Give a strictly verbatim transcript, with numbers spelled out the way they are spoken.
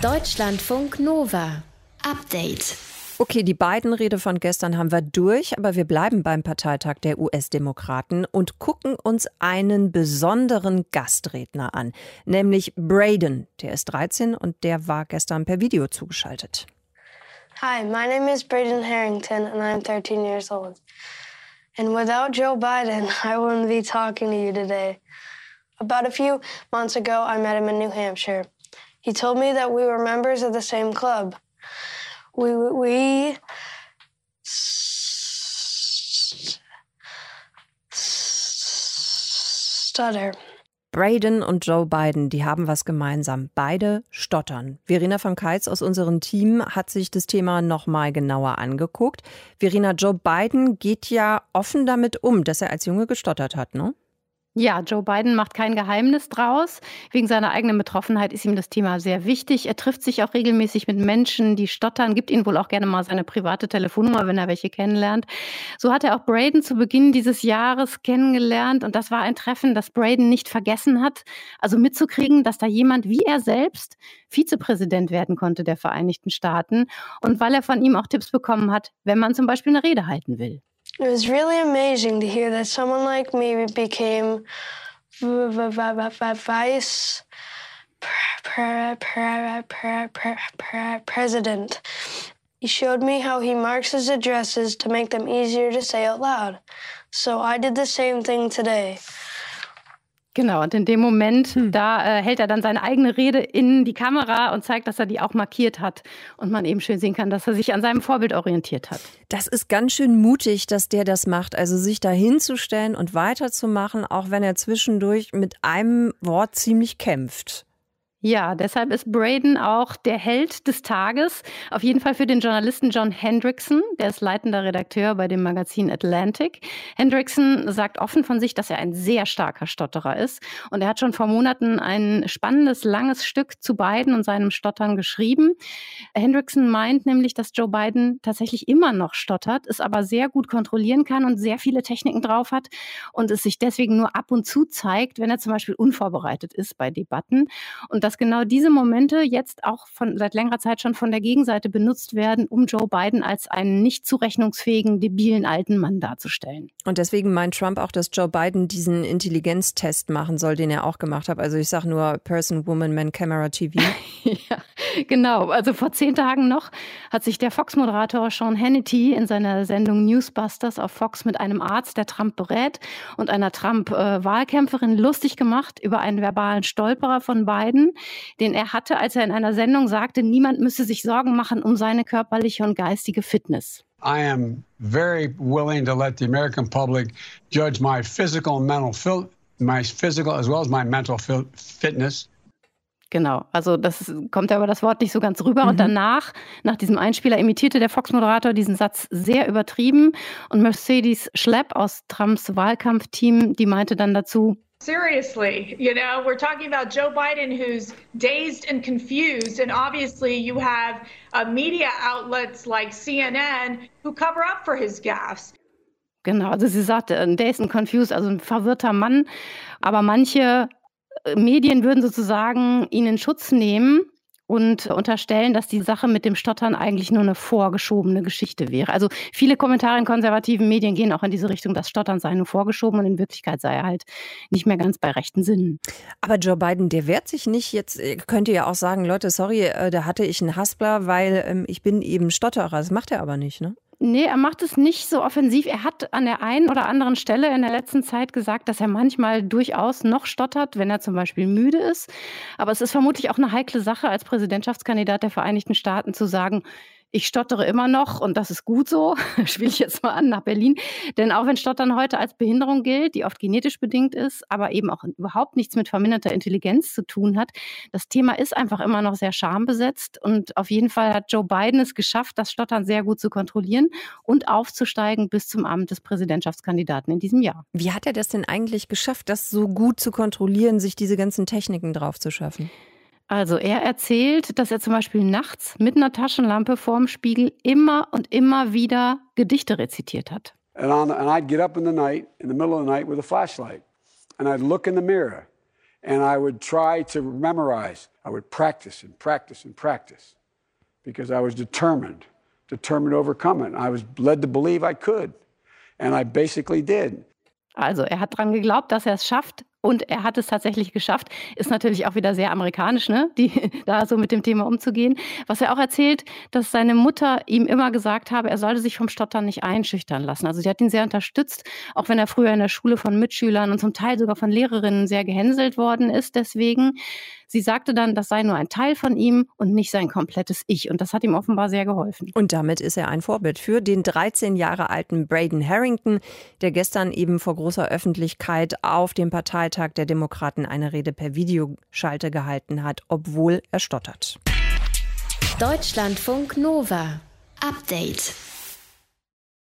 Deutschlandfunk Nova. Update. Okay, die Biden-Rede von gestern haben wir durch, aber wir bleiben beim Parteitag der U S-Demokraten und gucken uns einen besonderen Gastredner an, nämlich Braden. Der ist dreizehn und der war gestern per Video zugeschaltet. Hi, my name is Braden Harrington and I'm thirteen years old. And without Joe Biden, I wouldn't be talking to you today. About a few months ago, I met him in New Hampshire. He told me that we were members of the same club. We, we, stutter. Braden und Joe Biden, die haben was gemeinsam. Beide stottern. Verena von Keitz aus unserem Team hat sich das Thema noch mal genauer angeguckt. Verena, Joe Biden geht ja offen damit um, dass er als Junge gestottert hat, ne? Ja, Joe Biden macht kein Geheimnis draus. Wegen seiner eigenen Betroffenheit ist ihm das Thema sehr wichtig. Er trifft sich auch regelmäßig mit Menschen, die stottern, gibt ihnen wohl auch gerne mal seine private Telefonnummer, wenn er welche kennenlernt. So hat er auch Braden zu Beginn dieses Jahres kennengelernt und das war ein Treffen, das Braden nicht vergessen hat. Also mitzukriegen, dass da jemand wie er selbst Vizepräsident werden konnte der Vereinigten Staaten und weil er von ihm auch Tipps bekommen hat, wenn man zum Beispiel eine Rede halten will. It was really amazing to hear that someone like me became v- v- v- v- vice pre- pre- pre- pre- pre- president. He showed me how he marks his addresses to make them easier to say out loud. So I did the same thing today. Genau, und in dem Moment, hm. da äh, hält er dann seine eigene Rede in die Kamera und zeigt, dass er die auch markiert hat. Und man eben schön sehen kann, dass er sich an seinem Vorbild orientiert hat. Das ist ganz schön mutig, dass der das macht. Also sich da hinzustellen und weiterzumachen, auch wenn er zwischendurch mit einem Wort ziemlich kämpft. Ja, deshalb ist Braden auch der Held des Tages. Auf jeden Fall für den Journalisten John Hendrickson, der ist leitender Redakteur bei dem Magazin Atlantic. Hendrickson sagt offen von sich, dass er ein sehr starker Stotterer ist. Und er hat schon vor Monaten ein spannendes, langes Stück zu Biden und seinem Stottern geschrieben. Hendrickson meint nämlich, dass Joe Biden tatsächlich immer noch stottert, es aber sehr gut kontrollieren kann und sehr viele Techniken drauf hat und es sich deswegen nur ab und zu zeigt, wenn er zum Beispiel unvorbereitet ist bei Debatten. Und das dass genau diese Momente jetzt auch von, seit längerer Zeit schon von der Gegenseite benutzt werden, um Joe Biden als einen nicht zurechnungsfähigen, debilen alten Mann darzustellen. Und deswegen meint Trump auch, dass Joe Biden diesen Intelligenztest machen soll, den er auch gemacht hat. Also ich sage nur Person, Woman, Man, Camera, T V. Ja, genau. Also vor zehn Tagen noch hat sich der Fox-Moderator Sean Hannity in seiner Sendung Newsbusters auf Fox mit einem Arzt, der Trump berät, und einer Trump-Wahlkämpferin lustig gemacht über einen verbalen Stolperer von Biden, den er hatte, als er in einer Sendung sagte, niemand müsse sich Sorgen machen um seine körperliche und geistige Fitness. I am very willing to let the American public judge my physical and mental fil- my physical as well as my mental fil- fitness. Genau, also das kommt ja über das Wort nicht so ganz rüber. Mhm. Und danach, nach diesem Einspieler, imitierte der Fox-Moderator diesen Satz sehr übertrieben. Und Mercedes Schlepp aus Trumps Wahlkampfteam, die meinte dann dazu, seriously, you know, we're talking about Joe Biden who's dazed and confused, and obviously you have uh, media outlets like C N N who cover up for his gaffes. Genau, also sie sagte, dazed and confused, also ein verwirrter Mann. Aber manche Medien würden sozusagen ihn in Schutz nehmen und unterstellen, dass die Sache mit dem Stottern eigentlich nur eine vorgeschobene Geschichte wäre. Also viele Kommentare in konservativen Medien gehen auch in diese Richtung, dass Stottern sei nur vorgeschoben und in Wirklichkeit sei er halt nicht mehr ganz bei rechten Sinnen. Aber Joe Biden, der wehrt sich nicht. Jetzt könnt ihr ja auch sagen, Leute, sorry, da hatte ich einen Haspler, weil ähm, ich bin eben Stotterer. Das macht er aber nicht, ne? Nee, er macht es nicht so offensiv. Er hat an der einen oder anderen Stelle in der letzten Zeit gesagt, dass er manchmal durchaus noch stottert, wenn er zum Beispiel müde ist. Aber es ist vermutlich auch eine heikle Sache, als Präsidentschaftskandidat der Vereinigten Staaten zu sagen, ich stottere immer noch und das ist gut so, spiele ich jetzt mal an nach Berlin. Denn auch wenn Stottern heute als Behinderung gilt, die oft genetisch bedingt ist, aber eben auch überhaupt nichts mit verminderter Intelligenz zu tun hat, das Thema ist einfach immer noch sehr schambesetzt. Und auf jeden Fall hat Joe Biden es geschafft, das Stottern sehr gut zu kontrollieren und aufzusteigen bis zum Amt des Präsidentschaftskandidaten in diesem Jahr. Wie hat er das denn eigentlich geschafft, das so gut zu kontrollieren, sich diese ganzen Techniken drauf zu schaffen? Also er erzählt, dass er zum Beispiel nachts mit einer Taschenlampe vorm Spiegel immer und immer wieder Gedichte rezitiert hat. And, on, and I'd get up in the night, in the middle of the night with a flashlight. And I'd look in the mirror. and I would try to memorize. I would practice and practice and practice because I was determined, determined to overcome it. I was led to believe I could, and I basically did. Also er hat dran geglaubt, dass er es schafft. Und er hat es tatsächlich geschafft. Ist natürlich auch wieder sehr amerikanisch, ne? Die, da so mit dem Thema umzugehen. Was er auch erzählt, dass seine Mutter ihm immer gesagt habe, er sollte sich vom Stottern nicht einschüchtern lassen. Also sie hat ihn sehr unterstützt, auch wenn er früher in der Schule von Mitschülern und zum Teil sogar von Lehrerinnen sehr gehänselt worden ist. Deswegen, sie sagte dann, das sei nur ein Teil von ihm und nicht sein komplettes Ich. Und das hat ihm offenbar sehr geholfen. Und damit ist er ein Vorbild für den dreizehn Jahre alten Braden Harrington, der gestern eben vor großer Öffentlichkeit auf dem Parteitag der Demokraten eine Rede per Videoschalte gehalten hat, obwohl er stottert. Deutschlandfunk Nova. Update.